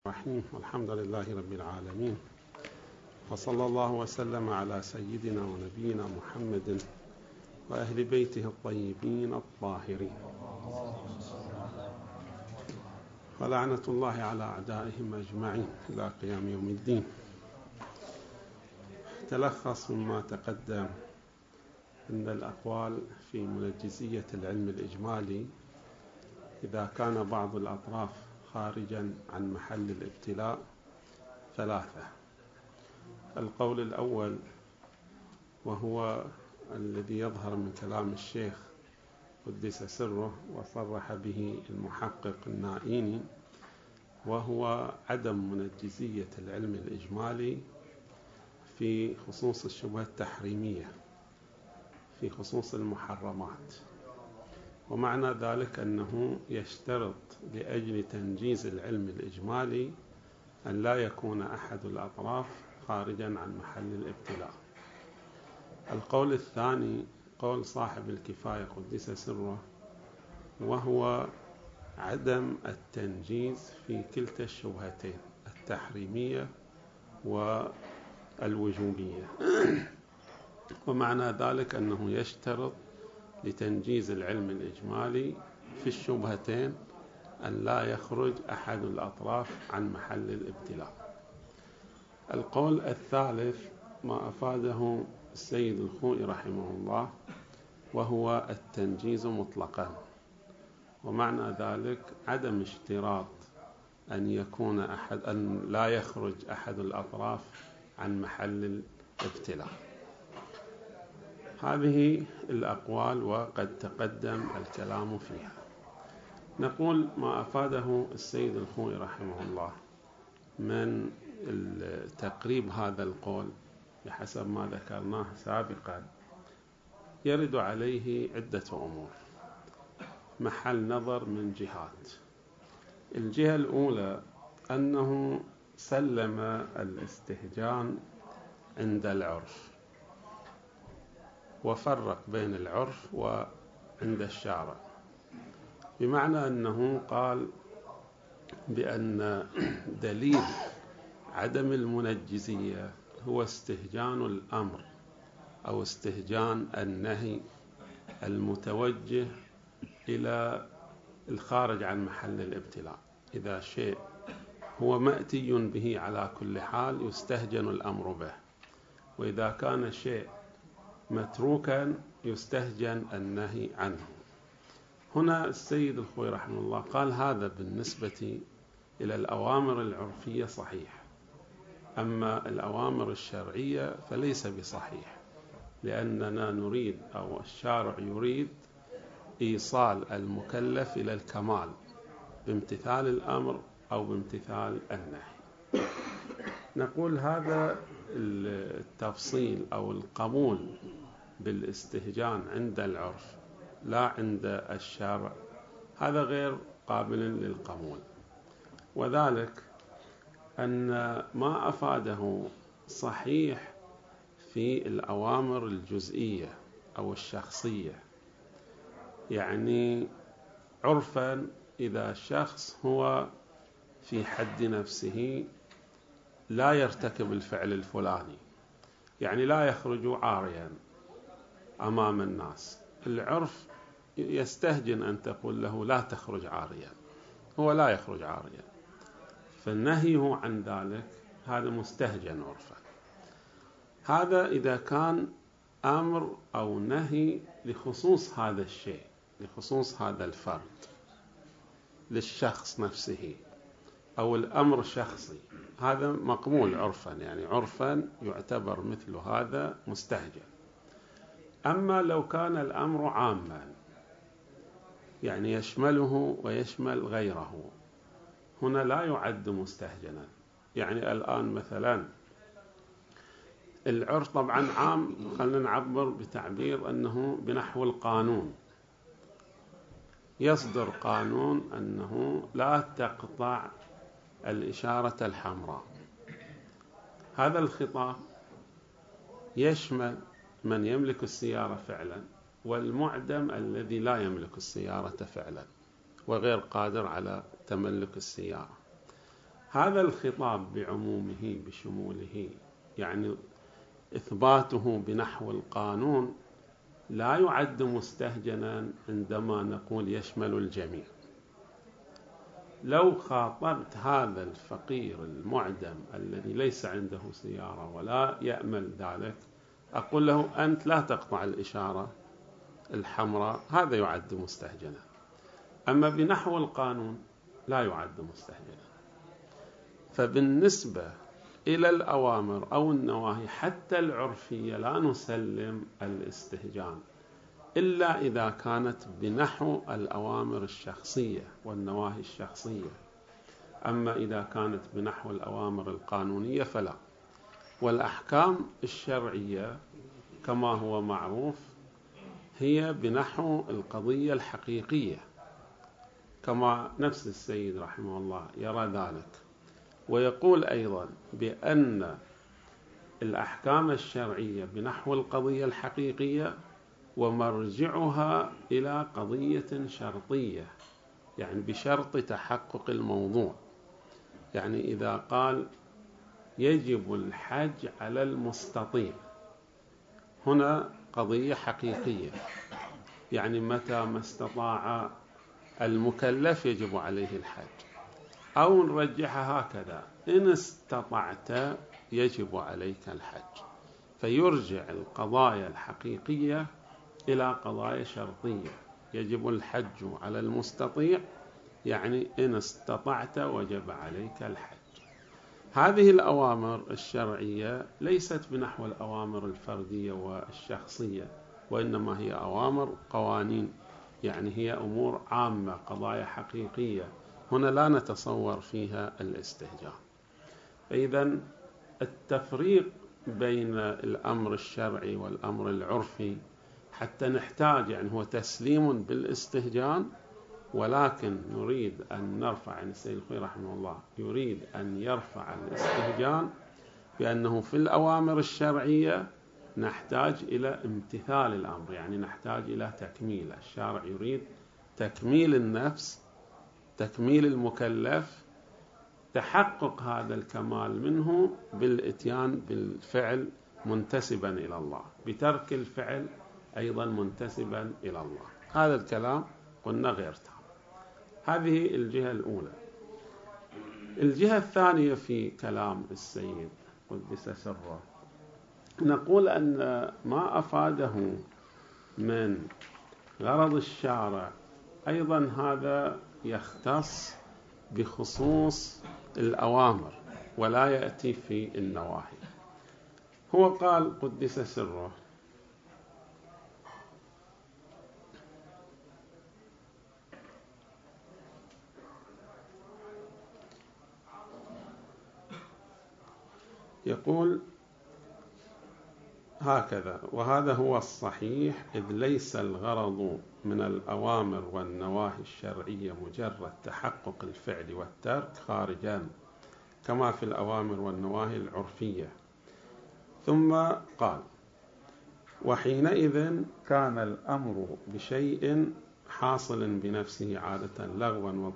الرحيم. الحمد لله رب العالمين، وصلى الله وسلم على سيدنا ونبينا محمد وأهل بيته الطيبين الطاهرين، ولعنة الله على أعدائهم أجمعين إلى قيام يوم الدين. تلخص مما تقدم أن الأقوال في منجزية العلم الإجمالي إذا كان بعض الأطراف خارجا عن محل الابتلاء ثلاثة. القول الأول، وهو الذي يظهر من كلام الشيخ قدس سره وصرح به المحقق النائيني، وهو عدم منجزية العلم الإجمالي في خصوص الشبهة التحريمية، في خصوص المحرمات. ومعنى ذلك أنه يشترط لأجل تنجيز العلم الإجمالي أن لا يكون أحد الأطراف خارجا عن محل الابتلاء. القول الثاني قول صاحب الكفاية قدس سره، وهو عدم التنجيز في كلتا الشبهتين، التحريمية والوجوبية. ومعنى ذلك أنه يشترط لتنجيز العلم الإجمالي في الشبهتين أن لا يخرج أحد الأطراف عن محل الابتلاء. القول الثالث ما أفاده السيد الخوئي رحمه الله، وهو التنجيز مطلقا. ومعنى ذلك عدم اشتراط أن لا يخرج أحد الأطراف عن محل الابتلاء. هذه الأقوال وقد تقدم الكلام فيها. نقول ما أفاده السيد الخوئي رحمه الله من تقريب هذا القول بحسب ما ذكرناه سابقا، يرد عليه عدة أمور محل نظر من جهات. الجهة الأولى أنه سلم الاستهجان عند العرف، وفرق بين العرف وعند الشارع، بمعنى أنه قال بأن دليل عدم المنجزية هو استهجان الأمر أو استهجان النهي المتوجه إلى الخارج عن محل الابتلاء. إذا شيء هو مأتي به على كل حال يستهجن الأمر به، وإذا كان شيء متروكا يستهجن النهي عنه. هنا السيد الخوئي رحمه الله قال هذا بالنسبة إلى الأوامر العرفية صحيح، أما الأوامر الشرعية فليس بصحيح، لأننا نريد أو الشارع يريد إيصال المكلف إلى الكمال بامتثال الأمر أو بامتثال النهي. نقول هذا التفصيل أو القبول بالاستهجان عند العرف لا عند الشارع، هذا غير قابل للقبول. وذلك أن ما أفاده صحيح في الأوامر الجزئية أو الشخصية. يعني عرفا إذا شخص هو في حد نفسه لا يرتكب الفعل الفلاني، يعني لا يخرج عاريا أمام الناس، العرف يستهجن أن تقول له لا تخرج عاريا، هو لا يخرج عاريا، فالنهي عن ذلك هذا مستهجن عرفا. هذا إذا كان أمر أو نهي لخصوص هذا الشيء، لخصوص هذا الفرد، للشخص نفسه، أو الأمر شخصي، هذا مقبول عرفا، يعني عرفا يعتبر مثل هذا مستهجن. أما لو كان الأمر عاما، يعني يشمله ويشمل غيره، هنا لا يعد مستهجنا. يعني الآن مثلا العرف طبعا عام، خلينا نعبر بتعبير أنه بنحو القانون، يصدر قانون أنه لا تقطع الإشارة الحمراء. هذا الخطاب يشمل من يملك السيارة فعلا، والمعدم الذي لا يملك السيارة فعلا وغير قادر على تملك السيارة. هذا الخطاب بعمومه بشموله، يعني إثباته بنحو القانون، لا يعد مستهجنا عندما نقول يشمل الجميع. لو خاطبت هذا الفقير المعدم الذي ليس عنده سيارة ولا يأمل ذلك، أقول له أنت لا تقطع الإشارة الحمراء، هذا يعد مستهجنا. أما بنحو القانون لا يعد مستهجنا. فبالنسبة إلى الأوامر أو النواهي حتى العرفية لا نسلم الاستهجان إلا إذا كانت بنحو الأوامر الشخصية والنواهي الشخصية. أما إذا كانت بنحو الأوامر القانونية فلا. والأحكام الشرعية كما هو معروف هي بنحو القضية الحقيقية، كما نفس السيد رحمه الله يرى ذلك، ويقول أيضا بأن الأحكام الشرعية بنحو القضية الحقيقية ومرجعها إلى قضية شرطية، يعني بشرط تحقق الموضوع. يعني إذا قال يجب الحج على المستطيع، هنا قضية حقيقية، يعني متى ما استطاع المكلف يجب عليه الحج. أو نرجحها هكذا: إن استطعت يجب عليك الحج. فيرجع القضايا الحقيقية إلى قضايا شرطية. يجب الحج على المستطيع، يعني إن استطعت وجب عليك الحج. هذه الأوامر الشرعية ليست بنحو الأوامر الفردية والشخصية، وإنما هي أوامر قوانين، يعني هي أمور عامة، قضايا حقيقية، هنا لا نتصور فيها الاستهجان. فإذا التفريق بين الأمر الشرعي والأمر العرفي حتى نحتاج، يعني هو تسليم بالاستهجان، ولكن نريد أن نرفع، يعني السيد الخوئي رحمه الله يريد أن يرفع الاستهجان بأنه في الأوامر الشرعية نحتاج إلى امتثال الأمر، يعني نحتاج إلى تكميل. الشارع يريد تكميل النفس، تكميل المكلف، تحقق هذا الكمال منه بالإتيان بالفعل منتسبا إلى الله، بترك الفعل أيضا منتسبا إلى الله. هذا الكلام قلنا غير تام. هذه الجهة الأولى. الجهة الثانية في كلام السيد قدس سره، نقول أن ما أفاده من غرض الشارع أيضا هذا يختص بخصوص الأوامر ولا يأتي في النواهي. هو قال قدس سره: يقول هكذا: وهذا هو الصحيح، إذ ليس الغرض من الأوامر والنواهي الشرعية مجرد تحقق الفعل والترك خارجان كما في الأوامر والنواهي العرفية. ثم قال: وحينئذ كان الأمر بشيء حاصل بنفسه عادة لغوا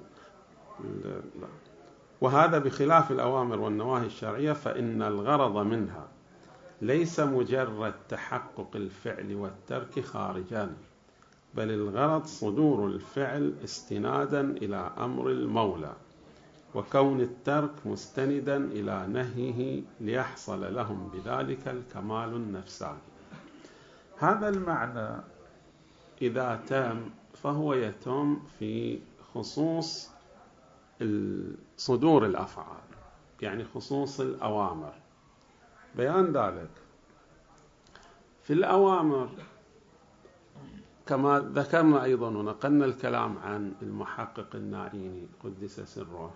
وهذا بخلاف الأوامر والنواهي الشرعية، فإن الغرض منها ليس مجرد تحقق الفعل والترك خارجان، بل الغرض صدور الفعل استنادا إلى أمر المولى، وكون الترك مستندا إلى نهيه ليحصل لهم بذلك الكمال النفساني. هذا المعنى إذا تم فهو يتم في خصوص صدور الأفعال، يعني خصوص الأوامر. بيان ذلك في الأوامر كما ذكرنا أيضا ونقلنا الكلام عن المحقق النائيني قدس سره،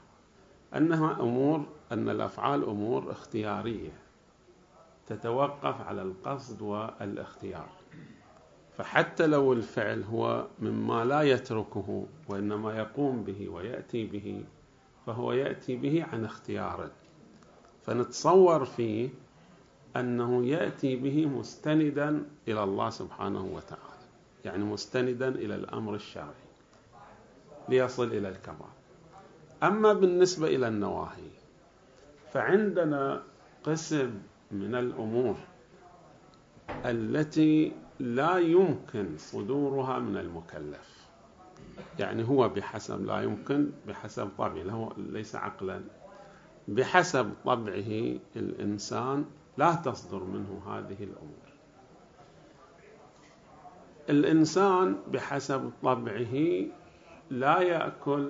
أن الأفعال أمور اختيارية تتوقف على القصد والاختيار. فحتى لو الفعل هو مما لا يتركه وإنما يقوم به ويأتي به، فهو يأتي به عن اختيار، فنتصور فيه أنه يأتي به مستندا إلى الله سبحانه وتعالى، يعني مستندا إلى الأمر الشرعي ليصل إلى الكمال. أما بالنسبة إلى النواهي فعندنا قسم من الأمور التي لا يمكن صدورها من المكلف، يعني هو بحسب لا يمكن بحسب طبعه، هو ليس عقلا، بحسب طبعه الإنسان لا تصدر منه هذه الأمور. الإنسان بحسب طبعه لا يأكل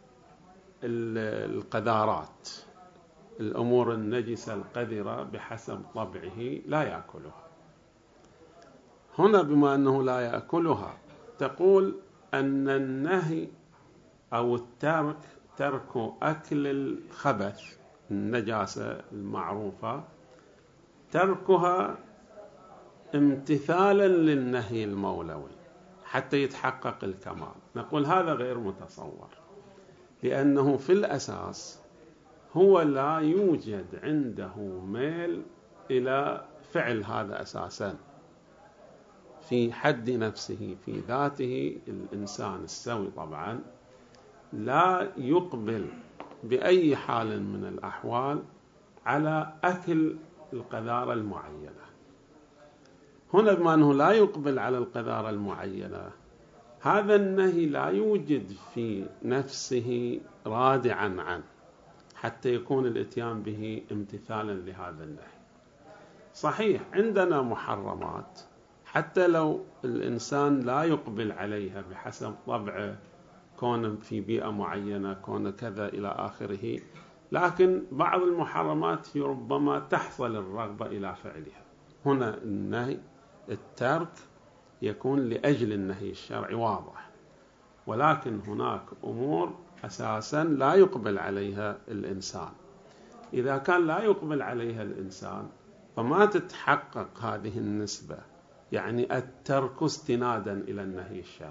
القذارات، الأمور النجسة القذرة بحسب طبعه لا يأكلها. هنا بما أنه لا يأكلها تقول أن النهي أو الترك، ترك أكل الخبث النجاسة المعروفة، تركها امتثالا للنهي المولوي حتى يتحقق الكمال. نقول هذا غير متصور، لأنه في الأساس هو لا يوجد عنده ميل إلى فعل هذا أساسا في حد نفسه، في ذاته. الإنسان السوي طبعا لا يقبل بأي حال من الأحوال على أكل القذارة المعينة. هنا بما أنه لا يقبل على القذارة المعينة، هذا النهي لا يوجد في نفسه رادعا عنه حتى يكون الاتيان به امتثالا لهذا النهي. صحيح عندنا محرمات حتى لو الإنسان لا يقبل عليها بحسب طبعه، كون في بيئة معينة، كون كذا إلى آخره، لكن بعض المحرمات في ربما تحصل الرغبة إلى فعلها. هنا النهي الترك يكون لأجل النهي الشرعي واضح، ولكن هناك أمور أساسا لا يقبل عليها الإنسان. إذا كان لا يقبل عليها الإنسان فما تتحقق هذه النسبة، يعني الترك استنادا إلى النهي الشرعي.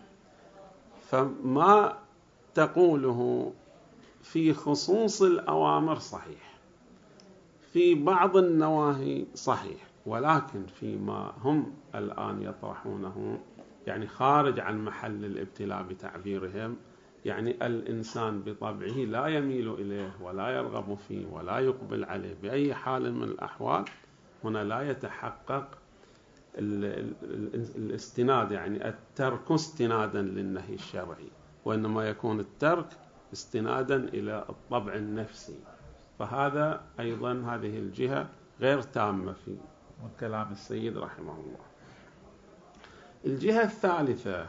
فما تقوله في خصوص الأوامر صحيح، في بعض النواهي صحيح، ولكن فيما هم الآن يطرحونه يعني خارج عن محل الابتلاء بتعبيرهم، يعني الإنسان بطبعه لا يميل إليه ولا يرغب فيه ولا يقبل عليه بأي حال من الأحوال، هنا لا يتحقق الاستناد، يعني الترك استنادا للنهي الشرعي، وإنما يكون الترك استنادا إلى الطبع النفسي. فهذا أيضا هذه الجهة غير تامة في كلام السيد رحمه الله. الجهة الثالثة،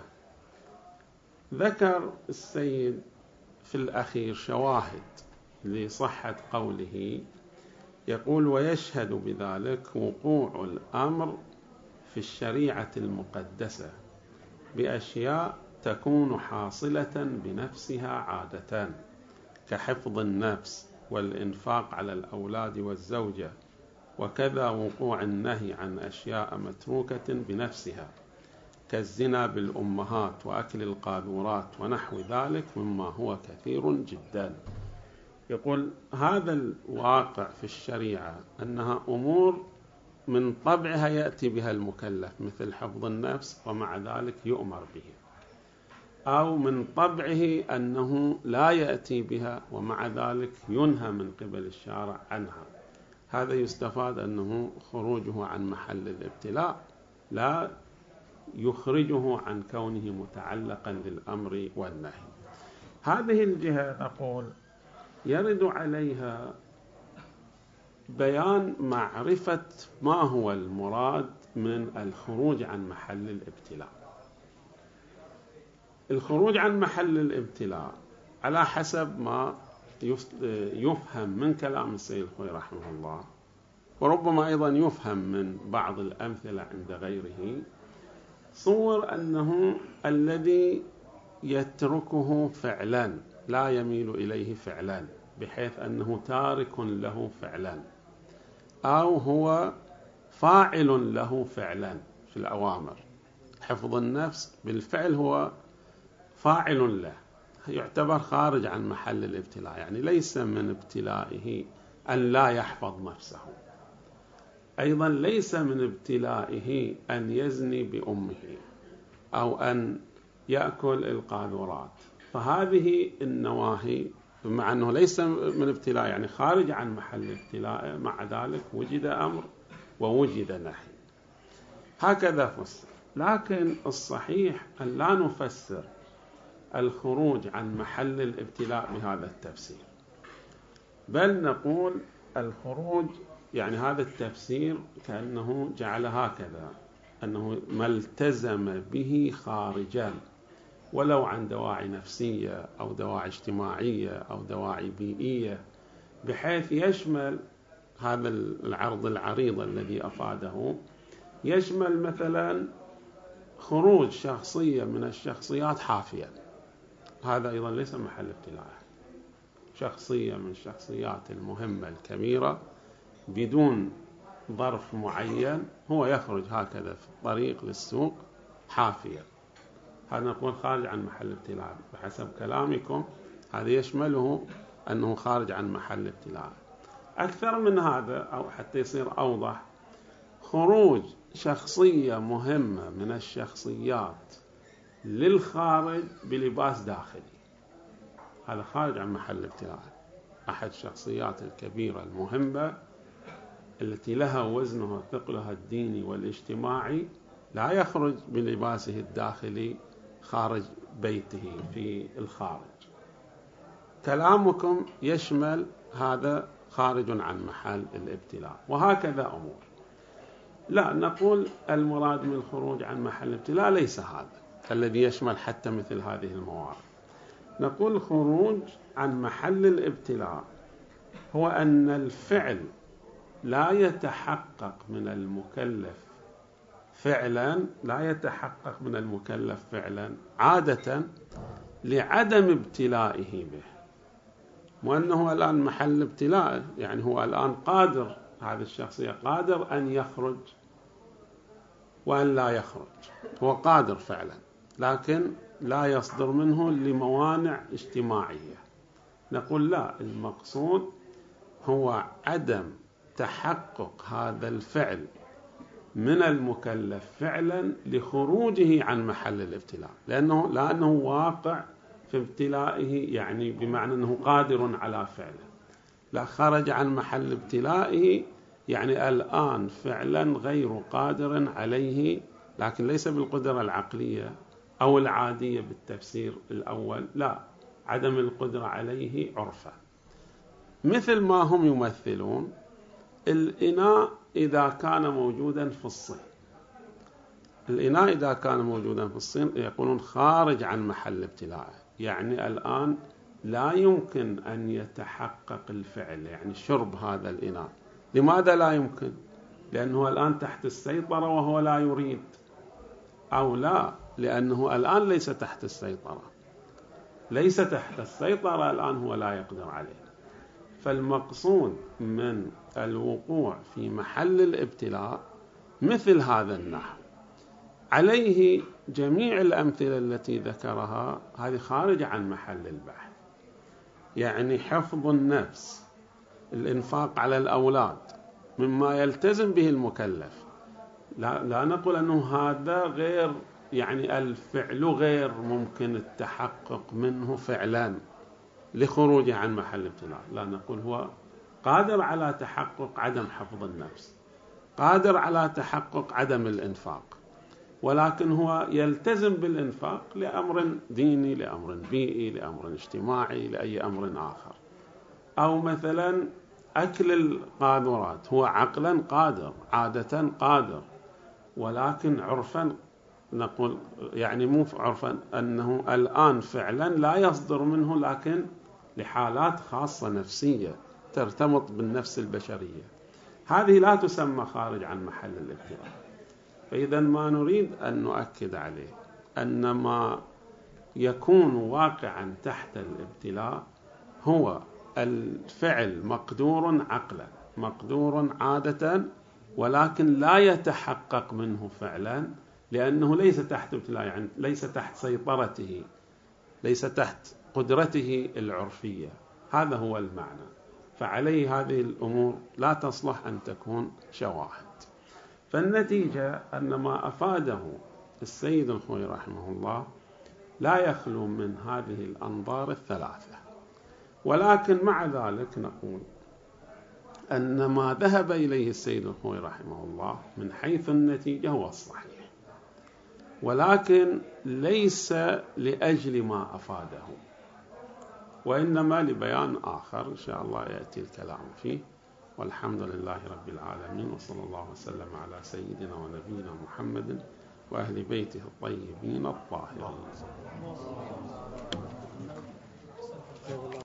ذكر السيد في الأخير شواهد لصحة قوله، يقول: ويشهد بذلك وقوع الأمر في الشريعة المقدسة بأشياء تكون حاصلة بنفسها عادة، كحفظ النفس والإنفاق على الأولاد والزوجة، وكذا وقوع النهي عن أشياء متروكة بنفسها كالزنا بالأمهات وأكل القاذورات ونحو ذلك مما هو كثير جدا. يقول هذا الواقع في الشريعة أنها أمور من طبعها يأتي بها المكلف، مثل حفظ النفس ومع ذلك يؤمر به، أو من طبعه أنه لا يأتي بها ومع ذلك ينهى من قبل الشارع عنها. هذا يستفاد أنه خروجه عن محل الابتلاء لا يخرجه عن كونه متعلقا للأمر والنهي. هذه الجهة نقول يرد عليها بيان معرفة ما هو المراد من الخروج عن محل الابتلاء. الخروج عن محل الابتلاء على حسب ما يفهم من كلام السيد الخوئي رحمه الله، وربما أيضا يفهم من بعض الأمثلة عند غيره، صور أنه الذي يتركه فعلا لا يميل إليه فعلا، بحيث أنه تارك له فعلا، أو هو فاعل له فعلا في الأوامر. حفظ النفس بالفعل هو فاعل له، يعتبر خارج عن محل الابتلاء، يعني ليس من ابتلائه أن لا يحفظ نفسه. أيضا ليس من ابتلائه أن يزني بأمه أو أن يأكل القاذورات. فهذه النواهي مع أنه ليس من ابتلاء، يعني خارج عن محل ابتلاء، مع ذلك وجد أمر ووجد نهي. هكذا فسر. لكن الصحيح أن لا نفسر الخروج عن محل الابتلاء بهذا التفسير، بل نقول الخروج، يعني هذا التفسير كأنه جعل هكذا، أنه ما التزم به خارجا، ولو عن دواعي نفسية أو دواعي اجتماعية أو دواعي بيئية، بحيث يشمل هذا العرض العريض الذي أفاده، يشمل مثلا خروج شخصية من الشخصيات حافية، هذا أيضا ليس محل ابتلاء. شخصية من الشخصيات المهمة الكبيرة بدون ظرف معين هو يخرج هكذا في الطريق للسوق حافية، هذا نقول خارج عن محل ابتلاء. بحسب كلامكم هذا يشمله أنه خارج عن محل ابتلاء. أكثر من هذا، أو حتى يصير أوضح، خروج شخصية مهمة من الشخصيات للخارج بلباس داخلي، هذا خارج عن محل ابتلاء. أحد الشخصيات الكبيرة المهمة التي لها وزنها وثقلها الديني والاجتماعي لا يخرج بلباسه الداخلي خارج بيته في الخارج. كلامكم يشمل هذا خارج عن محل الابتلاء، وهكذا أمور. لا، نقول المراد من الخروج عن محل الابتلاء ليس هذا الذي يشمل حتى مثل هذه الموارد. نقول الخروج عن محل الابتلاء هو أن الفعل لا يتحقق من المكلف فعلا، لا يتحقق من المكلف فعلا عادة لعدم ابتلائه به، وأنه الآن محل ابتلاء، يعني هو الآن قادر، هذه الشخصية قادر أن يخرج وأن لا يخرج، هو قادر فعلا، لكن لا يصدر منه لموانع اجتماعية. نقول لا، المقصود هو عدم تحقق هذا الفعل من المكلف فعلا لخروجه عن محل الابتلاء، لأنه واقع في ابتلائه، يعني بمعنى أنه قادر على فعله. لا، خرج عن محل ابتلائه يعني الآن فعلا غير قادر عليه، لكن ليس بالقدرة العقلية أو العادية بالتفسير الأول، لا، عدم القدرة عليه عرفا. مثل ما هم يمثلون الإناء إذا كان موجودا في الصين، الإناء إذا كان موجودا في الصين يقولون خارج عن محل ابتلاءه، يعني الآن لا يمكن أن يتحقق الفعل، يعني شرب هذا الإناء. لماذا لا يمكن؟ لأنه الآن تحت السيطرة وهو لا يريد، أو لا، لأنه الآن ليس تحت السيطرة، ليس تحت السيطرة الآن، هو لا يقدر عليه. فالمقصود من الوقوع في محل الابتلاء مثل هذا النحو. عليه جميع الأمثلة التي ذكرها هذه خارجة عن محل البحث، يعني حفظ النفس، الإنفاق على الأولاد، مما يلتزم به المكلف. لا نقول أنه هذا غير، يعني الفعل غير ممكن التحقق منه فعلا لخروجه عن محل الابتلاء، لا، نقول هو قادر على تحقق عدم حفظ النفس، قادر على تحقق عدم الإنفاق، ولكن هو يلتزم بالإنفاق لأمر ديني، لأمر بيئي، لأمر اجتماعي، لأي أمر آخر. أو مثلا أكل القاذورات، هو عقلا قادر، عادة قادر، ولكن عرفا نقول، يعني مو عرفا، أنه الآن فعلا لا يصدر منه، لكن لحالات خاصة نفسية ترتبط بالنفس البشرية، هذه لا تسمى خارج عن محل الابتلاء. فإذا ما نريد أن نؤكد عليه أن ما يكون واقعا تحت الابتلاء هو الفعل مقدور عقلا، مقدور عادة، ولكن لا يتحقق منه فعلا، لأنه ليس تحت ابتلاء، يعني ليس تحت سيطرته، ليس تحت قدرته العرفية، هذا هو المعنى. فعليه هذه الأمور لا تصلح أن تكون شواهد. فالنتيجة أن ما أفاده السيد الخوئي رحمه الله لا يخلو من هذه الأنظار الثلاثة. ولكن مع ذلك نقول أن ما ذهب إليه السيد الخوئي رحمه الله من حيث النتيجة هو الصحيح، ولكن ليس لأجل ما أفاده، وإنما لبيان آخر إن شاء الله يأتي الكلام فيه. والحمد لله رب العالمين، وصلى الله وسلم على سيدنا ونبينا محمد وأهل بيته الطيبين الطاهرين.